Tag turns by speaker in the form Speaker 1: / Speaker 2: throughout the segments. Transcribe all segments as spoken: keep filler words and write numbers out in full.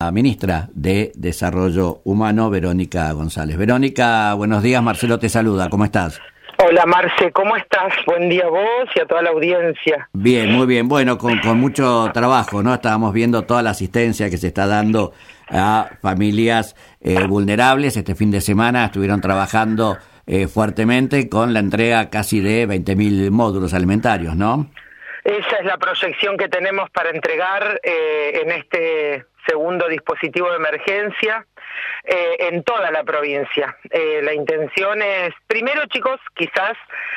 Speaker 1: la ministra de Desarrollo Humano, Verónica González. Verónica, buenos días, Marcelo te saluda, ¿cómo estás?
Speaker 2: Hola Marce, ¿cómo estás? Buen día a vos y a toda la audiencia.
Speaker 1: Bien, muy bien, bueno, con, con mucho trabajo, ¿no? Estábamos viendo toda la asistencia que se está dando a familias eh, vulnerables. Este fin de semana estuvieron trabajando eh, fuertemente con la entrega casi de veinte mil módulos alimentarios, ¿no?
Speaker 2: Esa es la proyección que tenemos para entregar eh, en este segundo dispositivo de emergencia eh, en toda la provincia. Eh, la intención es, primero chicos, quizás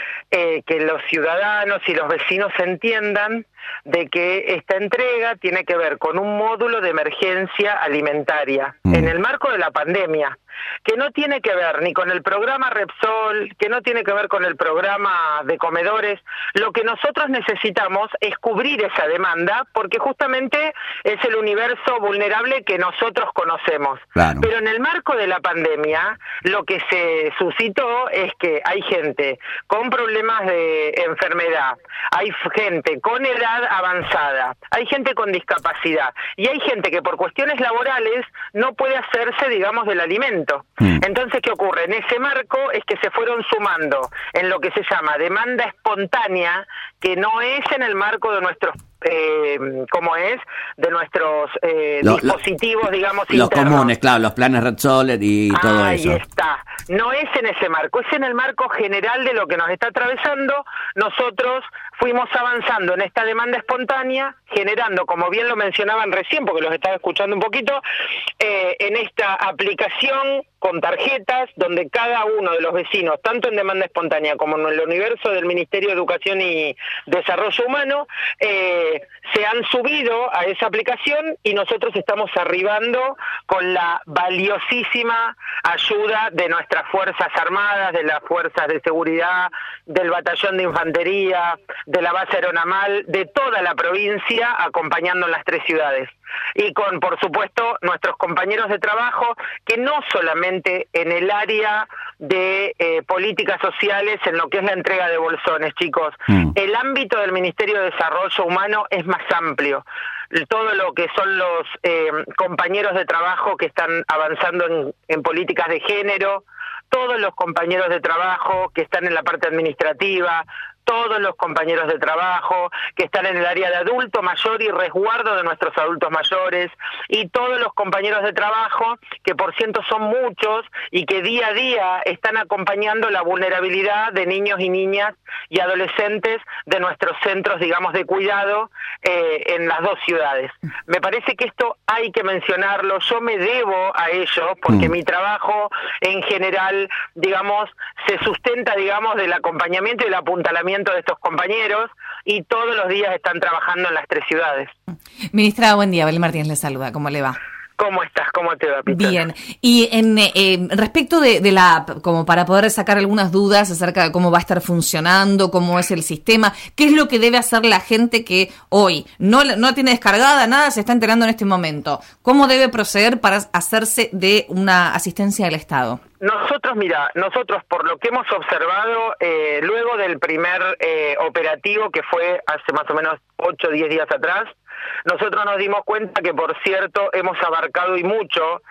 Speaker 2: eh, que los ciudadanos y los vecinos entiendan de que esta entrega tiene que ver con un módulo de emergencia alimentaria mm. en el marco de la pandemia, que no tiene que ver ni con el programa Repsol, que no tiene que ver con el programa de comedores. Lo que nosotros necesitamos es cubrir esa demanda, porque justamente es el universo vulnerable que nosotros conocemos. Claro. Pero en el marco de la pandemia, lo que se suscitó es que hay gente con problemas de enfermedad, hay gente con edad avanzada, hay gente con discapacidad y hay gente que por cuestiones laborales no puede hacerse, digamos, del alimento. Mm. Entonces, ¿qué ocurre? En ese marco es que se fueron sumando en lo que se llama demanda espontánea, que no es en el marco de nuestros Eh, como es, de nuestros eh, lo, dispositivos, lo, digamos,
Speaker 1: los
Speaker 2: internos.
Speaker 1: comunes, claro, los planes Red Sol y todo
Speaker 2: Ahí
Speaker 1: eso.
Speaker 2: Ahí está. No es en ese marco, es en el marco general de lo que nos está atravesando. Nosotros fuimos avanzando en esta demanda espontánea, generando, como bien lo mencionaban recién, porque los estaba escuchando un poquito, eh, en esta aplicación con tarjetas, donde cada uno de los vecinos, tanto en demanda espontánea como en el universo del Ministerio de Educación y Desarrollo Humano, eh, se han subido a esa aplicación y nosotros estamos arribando con la valiosísima ayuda de nuestras Fuerzas Armadas, de las Fuerzas de Seguridad, del Batallón de Infantería, de la Base Aeronaval, de toda la provincia, acompañando en las tres ciudades. Y con, por supuesto, nuestros compañeros de trabajo, que no solamente en el área de eh, políticas sociales, en lo que es la entrega de bolsones, chicos, mm. el ámbito del Ministerio de Desarrollo Humano es más amplio. Todo lo que son los eh, compañeros de trabajo que están avanzando en, en políticas de género, todos los compañeros de trabajo que están en la parte administrativa, todos los compañeros de trabajo que están en el área de adulto mayor y resguardo de nuestros adultos mayores, y todos los compañeros de trabajo, que por ciento son muchos y que día a día están acompañando la vulnerabilidad de niños y niñas y adolescentes de nuestros centros, digamos, de cuidado eh, en las dos ciudades. Me parece que esto hay que mencionarlo, yo me debo a ellos, porque mm. mi trabajo en general, digamos, se sustenta, digamos, del acompañamiento y el apuntalamiento de estos compañeros, y todos los días están trabajando en las tres ciudades.
Speaker 3: Ministra, buen día. Belén Martínez le saluda. ¿Cómo le va?
Speaker 2: ¿Cómo estás? ¿Cómo te va, Pita?
Speaker 3: Bien. Y en eh, respecto de, de la app, como para poder sacar algunas dudas acerca de cómo va a estar funcionando, cómo es el sistema, ¿qué es lo que debe hacer la gente que hoy no, no la tiene descargada, nada, se está enterando en este momento? ¿Cómo debe proceder para hacerse de una asistencia del Estado?
Speaker 2: Nosotros, mira, nosotros por lo que hemos observado, eh, luego del primer eh, operativo que fue hace más o menos ocho o diez días atrás, nosotros nos dimos cuenta que, por cierto, hemos abarcado y mucho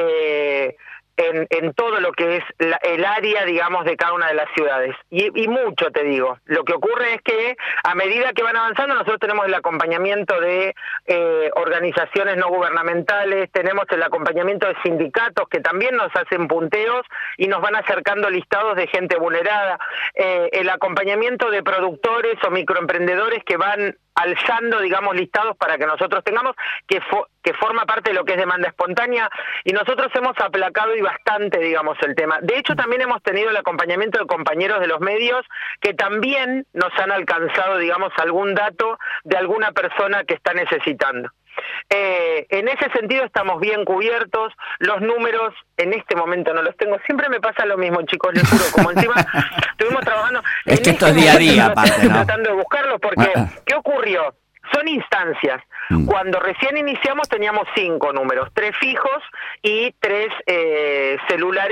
Speaker 2: eh, en, en todo lo que es la, el área, digamos, de cada una de las ciudades. Y, y mucho, te digo. Lo que ocurre es que a medida que van avanzando, nosotros tenemos el acompañamiento de eh, organizaciones no gubernamentales, tenemos el acompañamiento de sindicatos que también nos hacen punteos y nos van acercando listados de gente vulnerada, eh, el acompañamiento de productores o microemprendedores que van alzando, digamos, listados para que nosotros tengamos, que, fo que forma parte de lo que es demanda espontánea, y nosotros hemos aplacado y bastante, digamos, el tema. De hecho, también hemos tenido el acompañamiento de compañeros de los medios que también nos han alcanzado, digamos, algún dato de alguna persona que está necesitando. Eh, en ese sentido estamos bien cubiertos. Los números en este momento no los tengo. Siempre me pasa lo mismo, chicos, les juro. Como encima estuvimos trabajando.
Speaker 1: Es que esto es día a día, aparte,
Speaker 2: estoy
Speaker 1: ¿no?
Speaker 2: tratando de buscarlos porque ¿qué ocurrió? Son instancias. Mm. Cuando recién iniciamos teníamos cinco números, tres fijos y tres eh, celulares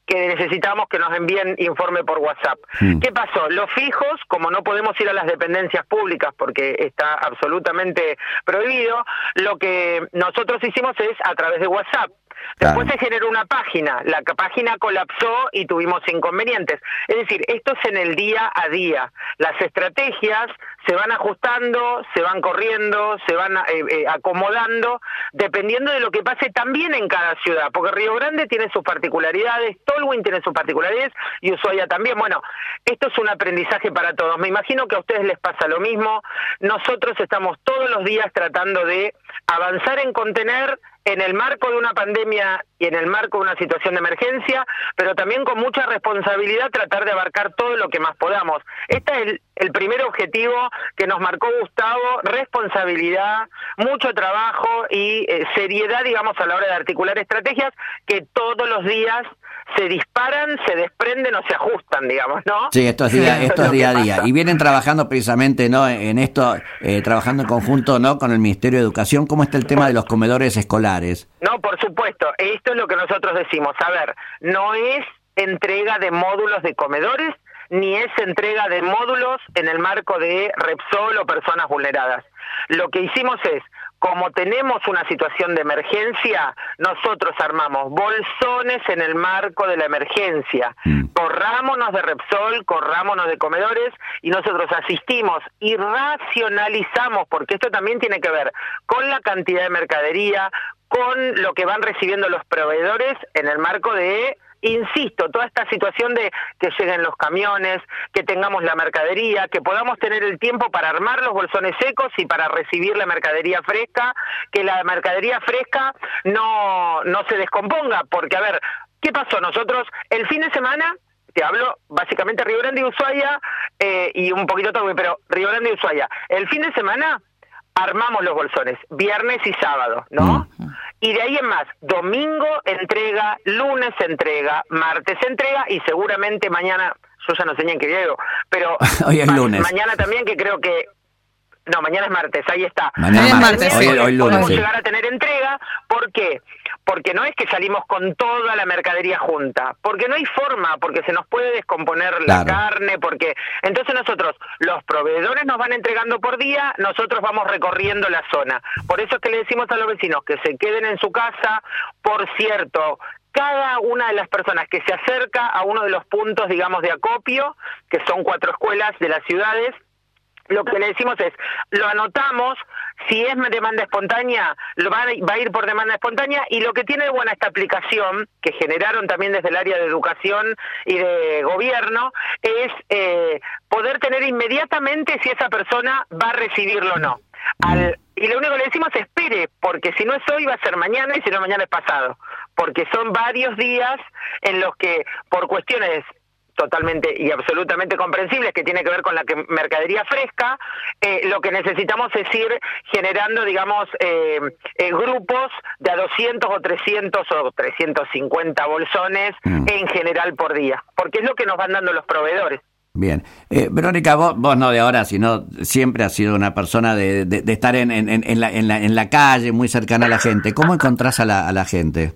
Speaker 2: que necesitamos que nos envíen informe por WhatsApp. Mm. ¿Qué pasó? Los fijos, como no podemos ir a las dependencias públicas porque está absolutamente prohibido, lo que nosotros hicimos es a través de WhatsApp. Después claro. se generó una página, la página colapsó y tuvimos inconvenientes. Es decir, esto es en el día a día. Las estrategias se van ajustando, se van corriendo, se van eh, eh, acomodando, dependiendo de lo que pase también en cada ciudad, porque Río Grande tiene sus particularidades, Tolwyn tiene sus particularidades y Ushuaia también. Bueno, esto es un aprendizaje para todos. Me imagino que a ustedes les pasa lo mismo. Nosotros estamos todos los días tratando de avanzar en contener en el marco de una pandemia y en el marco de una situación de emergencia, pero también con mucha responsabilidad tratar de abarcar todo lo que más podamos. Este es el, el primer objetivo que nos marcó Gustavo: responsabilidad, mucho trabajo y eh, seriedad, digamos, a la hora de articular estrategias que todos los días se disparan, se desprenden o se ajustan, digamos, ¿no?
Speaker 1: Sí, esto es día, esto es día a día. Y vienen trabajando precisamente, ¿no?, en esto, eh, trabajando en conjunto, ¿no?, con el Ministerio de Educación. ¿Cómo está el tema de los comedores escolares?
Speaker 2: No, por supuesto. Esto es lo que nosotros decimos. A ver, no es entrega de módulos de comedores, ni es entrega de módulos en el marco de Repsol o personas vulneradas. Lo que hicimos es, como tenemos una situación de emergencia, nosotros armamos bolsones en el marco de la emergencia. Mm. Corrámonos de Repsol, corrámonos de comedores, y nosotros asistimos y racionalizamos, porque esto también tiene que ver con la cantidad de mercadería, con lo que van recibiendo los proveedores en el marco de, insisto, toda esta situación de que lleguen los camiones, que tengamos la mercadería, que podamos tener el tiempo para armar los bolsones secos y para recibir la mercadería fresca, que la mercadería fresca no, no se descomponga, porque a ver, ¿qué pasó? Nosotros el fin de semana, te hablo básicamente Río Grande y Ushuaia, eh, y un poquito todo, pero Río Grande y Ushuaia, el fin de semana armamos los bolsones, viernes y sábado, ¿no? Uh-huh. Y de ahí en más, domingo entrega, lunes entrega, martes entrega y seguramente mañana, yo ya no sé ni en qué día, pero
Speaker 1: hoy es lunes.
Speaker 2: Mañana también, que creo que, no, mañana es martes, ahí está.
Speaker 1: Mañana es martes, hoy, hoy lunes.
Speaker 2: Podemos
Speaker 1: sí.
Speaker 2: llegar a tener entrega, ¿por qué? Porque no es que salimos con toda la mercadería junta, porque no hay forma, porque se nos puede descomponer la claro. carne, porque entonces nosotros, los proveedores nos van entregando por día, nosotros vamos recorriendo la zona. Por eso es que le decimos a los vecinos que se queden en su casa. Por cierto, cada una de las personas que se acerca a uno de los puntos, digamos, de acopio, que son cuatro escuelas de las ciudades, lo que le decimos es, lo anotamos, si es demanda espontánea, lo va, a, va a ir por demanda espontánea, y lo que tiene de buena esta aplicación, que generaron también desde el área de educación y de gobierno, es eh, poder tener inmediatamente si esa persona va a recibirlo o no. Al, y lo único que le decimos es espere, porque si no es hoy va a ser mañana, y si no mañana es pasado, porque son varios días en los que por cuestiones totalmente y absolutamente comprensibles, que tiene que ver con la que mercadería fresca, eh, lo que necesitamos es ir generando, digamos, eh, eh, grupos de a doscientos o trescientos o trescientos cincuenta bolsones mm. en general por día, porque es lo que nos van dando los proveedores.
Speaker 1: Bien. Eh, Verónica, vos, vos no de ahora, sino siempre has sido una persona de, de, de estar en, en, en, la, en, la, en la calle, muy cercana a la gente. ¿Cómo encontrás a la, a la gente?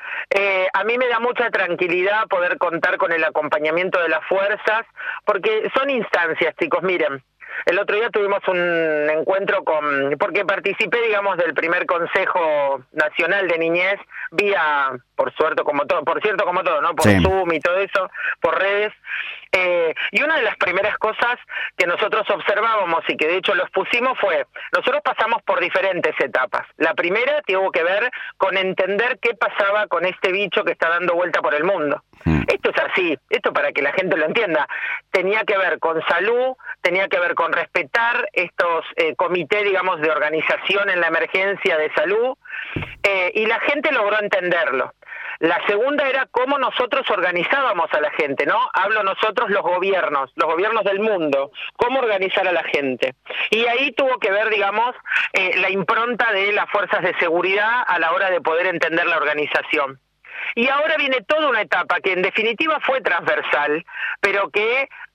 Speaker 2: Eh, a mí me da mucha tranquilidad poder contar con el acompañamiento de las fuerzas, porque son instancias, chicos. Miren, el otro día tuvimos un encuentro con, porque participé, digamos, del primer Consejo Nacional de Niñez, vía, por suerte como todo, por cierto como todo, ¿no? Por sí. Zoom y todo eso, por redes. Eh, y una de las primeras cosas que nosotros observábamos y que de hecho los pusimos fue, nosotros pasamos por diferentes etapas. La primera tuvo que ver con entender qué pasaba con este bicho que está dando vuelta por el mundo. Mm. Esto es así, esto para que la gente lo entienda. Tenía que ver con salud, tenía que ver con respetar estos eh, comités, digamos, de organización en la emergencia de salud, eh, y la gente logró entenderlo. La segunda era cómo nosotros organizábamos a la gente, ¿no? Hablo nosotros, los gobiernos, los gobiernos del mundo, cómo organizar a la gente. Y ahí tuvo que ver, digamos, eh, la impronta de las fuerzas de seguridad a la hora de poder entender la organización. Y ahora viene toda una etapa que en definitiva fue transversal, pero que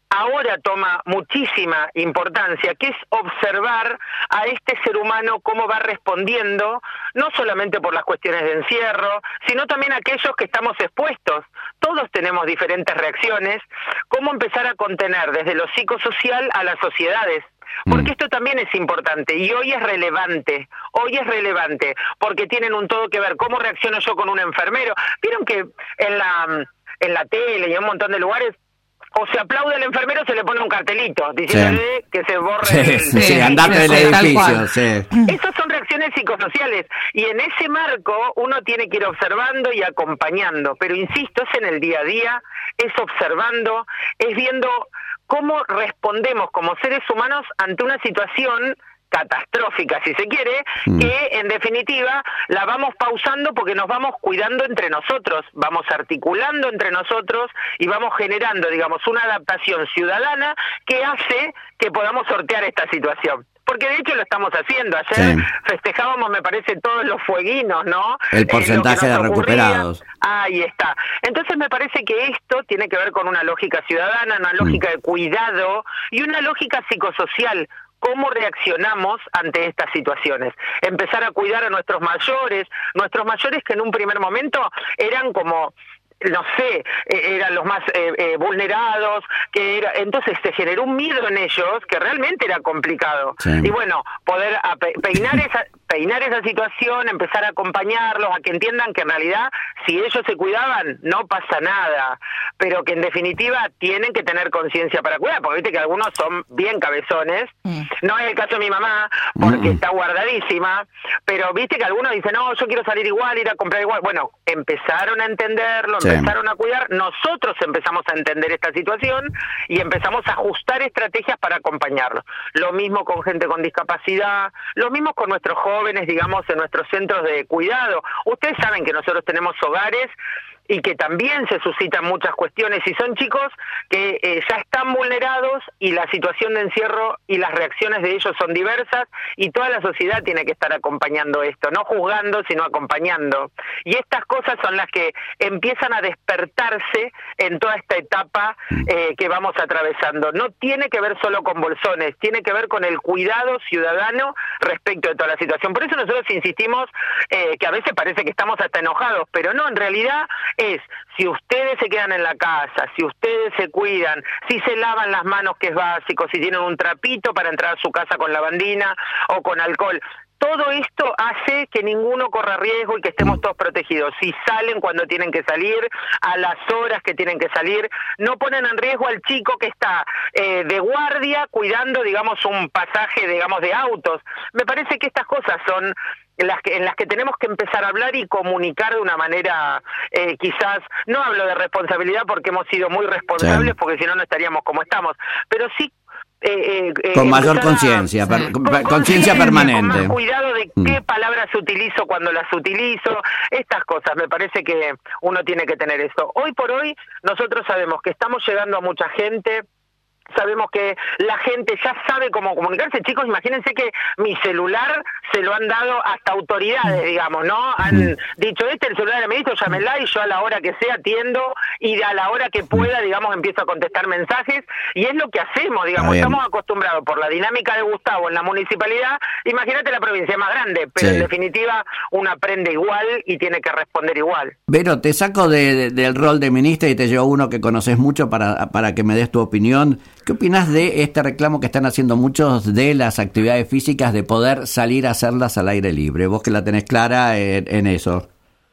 Speaker 2: ahora toma muchísima importancia, que es observar a este ser humano cómo va respondiendo, no solamente por las cuestiones de encierro, sino también aquellos que estamos expuestos. Todos tenemos diferentes reacciones, cómo empezar a contener desde lo psicosocial a las sociedades. Porque esto también es importante y hoy es relevante, hoy es relevante, porque tienen un todo que ver cómo reacciono yo con un enfermero. Vieron que en la, en la tele y en un montón de lugares, o se aplaude al enfermero o se le pone un cartelito diciéndole sí. que se borre
Speaker 1: sí,
Speaker 2: el,
Speaker 1: sí,
Speaker 2: el,
Speaker 1: sí, andate del edificio. Sí.
Speaker 2: Esas son reacciones psicosociales y en ese marco uno tiene que ir observando y acompañando, pero insisto, es en el día a día, es observando, es viendo cómo respondemos como seres humanos ante una situación catastrófica, si se quiere, mm. que en definitiva la vamos pausando porque nos vamos cuidando entre nosotros, vamos articulando entre nosotros y vamos generando, digamos, una adaptación ciudadana que hace que podamos sortear esta situación. Porque de hecho lo estamos haciendo. Ayer sí. festejábamos, me parece, todos los fueguinos, ¿no?
Speaker 1: El porcentaje eh, de recuperados.
Speaker 2: Ahí está. Entonces me parece que esto tiene que ver con una lógica ciudadana, una lógica mm. de cuidado y una lógica psicosocial. ¿Cómo reaccionamos ante estas situaciones? Empezar a cuidar a nuestros mayores, nuestros mayores que en un primer momento eran como... no sé, eh, eran los más eh, eh, vulnerados, que era, entonces se generó un miedo en ellos que realmente era complicado. Sí. Y bueno, poder a pe peinar esa peinar esa situación, empezar a acompañarlos, a que entiendan que en realidad si ellos se cuidaban no pasa nada, pero que en definitiva tienen que tener conciencia para cuidar, porque viste que algunos son bien cabezones, mm. no es el caso de mi mamá, porque mm. está guardadísima, pero viste que algunos dicen, no, yo quiero salir igual, ir a comprar igual. Bueno, empezaron a entenderlo, sí. empezaron a cuidar, nosotros empezamos a entender esta situación y empezamos a ajustar estrategias para acompañarlos. Lo mismo con gente con discapacidad, lo mismo con nuestros jóvenes, digamos, en nuestros centros de cuidado. Ustedes saben que nosotros tenemos hogares y que también se suscitan muchas cuestiones y son chicos que eh, ya están vulnerados y la situación de encierro y las reacciones de ellos son diversas y toda la sociedad tiene que estar acompañando esto, no juzgando sino acompañando, y estas cosas son las que empiezan a despertarse en toda esta etapa eh, que vamos atravesando. No tiene que ver solo con bolsones, tiene que ver con el cuidado ciudadano respecto de toda la situación. Por eso nosotros insistimos eh, que a veces parece que estamos hasta enojados, pero no, en realidad es, si ustedes se quedan en la casa, si ustedes se cuidan, si se lavan las manos, que es básico, si tienen un trapito para entrar a su casa con lavandina o con alcohol, todo esto hace que ninguno corra riesgo y que estemos todos protegidos. Si salen cuando tienen que salir, a las horas que tienen que salir, no ponen en riesgo al chico que está eh, de guardia cuidando, digamos, un pasaje, digamos, de autos. Me parece que estas cosas son en las que en las que tenemos que empezar a hablar y comunicar de una manera, eh, quizás, no hablo de responsabilidad porque hemos sido muy responsables, sí. porque si no, no estaríamos como estamos, pero sí Eh, eh,
Speaker 1: con mayor conciencia, per, conciencia permanente.
Speaker 2: Con más cuidado de qué mm. palabras utilizo cuando las utilizo, estas cosas, me parece que uno tiene que tener eso. Hoy por hoy nosotros sabemos que estamos llegando a mucha gente, sabemos que la gente ya sabe cómo comunicarse. Chicos, imagínense que mi celular se lo han dado hasta autoridades, digamos, ¿no? Han mm. dicho, este es el celular del ministro, llámenla, y yo a la hora que sea atiendo, y a la hora que pueda, digamos, empiezo a contestar mensajes, y es lo que hacemos, digamos, estamos acostumbrados por la dinámica de Gustavo en la municipalidad. Imagínate la provincia más grande, pero sí. en definitiva uno aprende igual y tiene que responder igual.
Speaker 1: Vero, te saco de, de, del rol de ministra y te llevo uno que conoces mucho para, para que me des tu opinión. ¿Qué opinas de este reclamo que están haciendo muchos de las actividades físicas de poder salir a hacerlas al aire libre? Vos que la tenés clara en, en eso.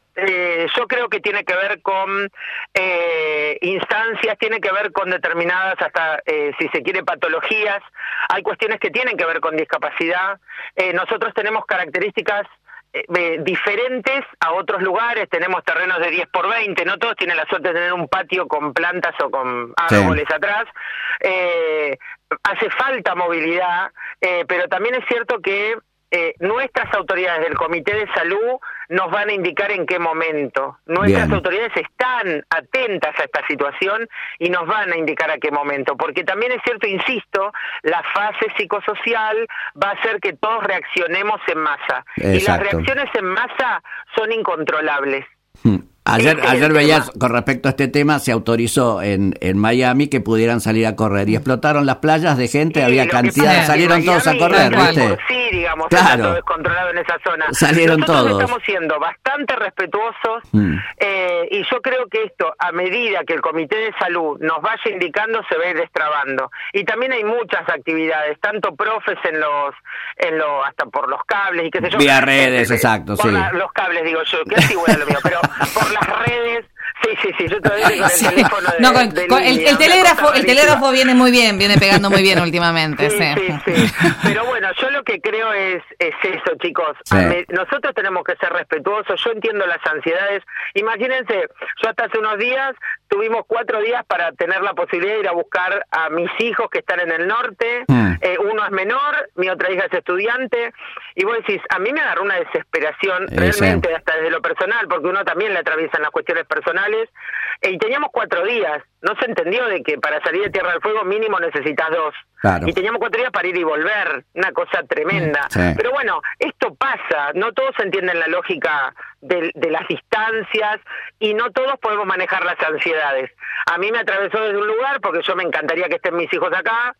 Speaker 2: Eh, yo creo que tiene que ver con eh, instancias, tiene que ver con determinadas, hasta eh, si se quiere, patologías. Hay cuestiones que tienen que ver con discapacidad. Eh, nosotros tenemos características Eh, diferentes a otros lugares, tenemos terrenos de diez por veinte, no todos tienen la suerte de tener un patio con plantas o con árboles sí. atrás. Eh, hace falta movilidad, eh, pero también es cierto que eh, nuestras autoridades del Comité de Salud nos van a indicar en qué momento. Nuestras Bien. autoridades están atentas a esta situación y nos van a indicar a qué momento, porque también es cierto, insisto, la fase psicosocial va a hacer que todos reaccionemos en masa. Exacto. Y las reacciones en masa son incontrolables.
Speaker 1: Ayer,
Speaker 2: Ese es
Speaker 1: ayer
Speaker 2: el
Speaker 1: veías,
Speaker 2: tema.
Speaker 1: con respecto a este tema, se autorizó en, en Miami que pudieran salir a correr y explotaron las playas de gente,
Speaker 2: Sí,
Speaker 1: había
Speaker 2: lo que
Speaker 1: cantidad,
Speaker 2: pasa es que
Speaker 1: salieron todos a
Speaker 2: Miami,
Speaker 1: correr,
Speaker 2: de
Speaker 1: ¿viste?
Speaker 2: por sí, digamos,
Speaker 1: Claro.
Speaker 2: está todo descontrolado en esa zona.
Speaker 1: Salieron
Speaker 2: Nosotros
Speaker 1: todos.
Speaker 2: estamos siendo bastante respetuosos
Speaker 1: Mm.
Speaker 2: eh, y yo creo que esto, a medida que el Comité de Salud nos vaya indicando, se va a ir destrabando. Y también hay muchas actividades, tanto profes en los, en los, hasta por los cables y qué sé yo.
Speaker 1: Vía redes,
Speaker 2: Eh,
Speaker 1: exacto,
Speaker 2: por
Speaker 1: sí.
Speaker 2: la- los cables, digo yo, que antiguo era lo mío, pero por las redes. Sí, sí, sí, yo todavía con el
Speaker 3: Sí.
Speaker 2: teléfono de,
Speaker 3: No, con-
Speaker 2: de
Speaker 3: con el,
Speaker 2: línea,
Speaker 3: el
Speaker 2: una
Speaker 3: telégrafo,
Speaker 2: cosa
Speaker 3: el
Speaker 2: rarísima.
Speaker 3: telégrafo viene muy bien, viene pegando muy bien últimamente.
Speaker 2: Sí,
Speaker 3: Sí,
Speaker 2: sí, sí. Pero bueno, yo lo que creo es, es eso, chicos.
Speaker 1: Sí.
Speaker 2: A me- nosotros tenemos que ser respetuosos. Yo entiendo las ansiedades. Imagínense, yo hasta hace unos días tuvimos cuatro días para tener la posibilidad de ir a buscar a mis hijos que están en el norte.
Speaker 1: Mm.
Speaker 2: Eh, uno es menor, mi otra hija es estudiante. Y vos decís, a mí me agarró una desesperación,
Speaker 1: Sí,
Speaker 2: realmente,
Speaker 1: sí.
Speaker 2: hasta desde lo personal, porque uno también le atraviesa en las cuestiones personales. Eh, y teníamos cuatro días. No se entendió de que para salir de Tierra del Fuego mínimo necesitas dos.
Speaker 1: Claro.
Speaker 2: Y teníamos cuatro días para ir y volver, una cosa tremenda.
Speaker 1: Sí.
Speaker 2: Pero bueno, esto pasa, no todos entienden la lógica de, de las distancias y no todos podemos manejar las ansiedades. A mí me atravesó desde un lugar porque yo me encantaría que estén mis hijos acá,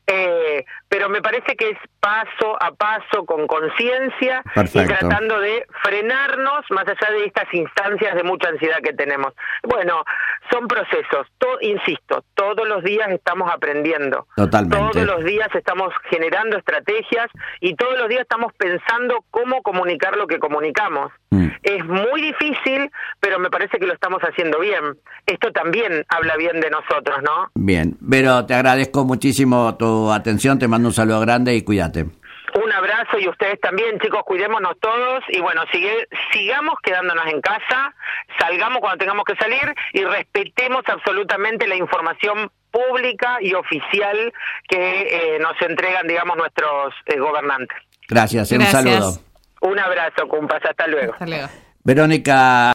Speaker 2: eh, pero me parece que es paso a paso, con conciencia y
Speaker 1: Perfecto.
Speaker 2: tratando de frenarnos más allá de estas instancias de mucha ansiedad que tenemos. Bueno, son procesos, to- insisto, todos los días estamos aprendiendo.
Speaker 1: Totalmente.
Speaker 2: Todos los días estamos generando estrategias y todos los días estamos pensando cómo comunicar lo que comunicamos.
Speaker 1: Mm.
Speaker 2: Es muy difícil, pero me parece que lo estamos haciendo bien. Esto también habla bien de nosotros, ¿no?
Speaker 1: Bien, Vero, te agradezco muchísimo tu atención, te mando un saludo grande y cuídate.
Speaker 2: Un abrazo y ustedes también, chicos, cuidémonos todos y bueno, sigue, sigamos quedándonos en casa, salgamos cuando tengamos que salir y respetemos absolutamente la información pública y oficial que eh, nos entregan, digamos, nuestros eh, gobernantes.
Speaker 1: Gracias, un
Speaker 3: Gracias.
Speaker 1: saludo.
Speaker 2: Un abrazo, compas, hasta luego.
Speaker 3: Hasta luego.
Speaker 1: Verónica